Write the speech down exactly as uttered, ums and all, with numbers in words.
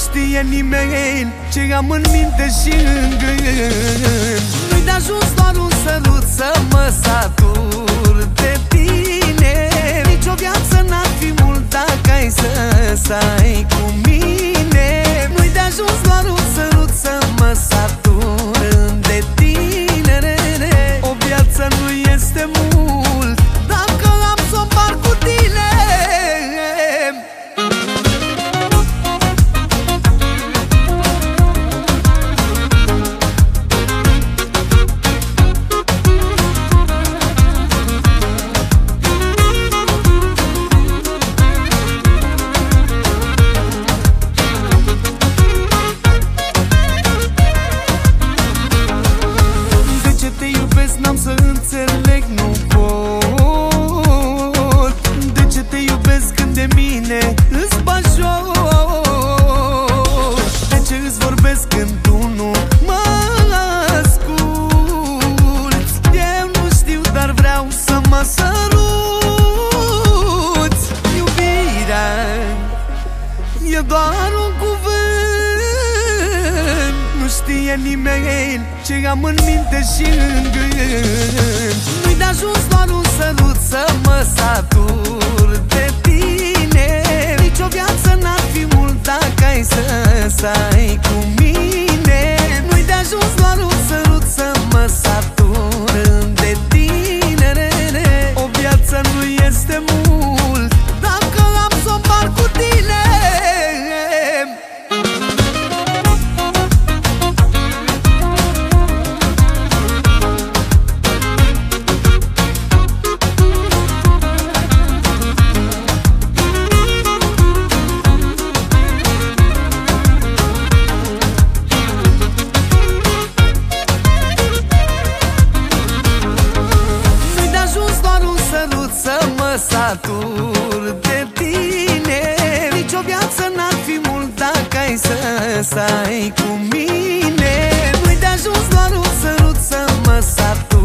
știe nimeni ce am în minte și în gând. Nu-i de ajuns doar un sărut să mă satur de tine. Nici o viață n-ar fi mult dacă ai să stai cu mine. Nu-i de ajuns doar un sărut să mă satur de tine. O viață nu este mult dacă am să o împart cu tine. N-am să înțeleg, nu pot. De ce te iubesc când de mine îți bagi joc? De ce îți vorbesc când tu nu mă asculți? Eu nu știu, dar vreau să mă săruți. Iubirea e doar un cuvânt. Nu știe nimeni ce am în minte și în gând. Nu-i de ajuns doar un sărut să mă satur de tine. Nici o viață n-ar fi mult dacă ai să stai cu mine. Nu-i de ajuns doar un sărut să mă satur de tine. O viață nu este mult dacă am să o împart cu tine. Să mă satur de tine. Nici o viață n-ar fi mult dacă ai să stai cu mine. Nu-i de ajuns doar un sărut să mă satur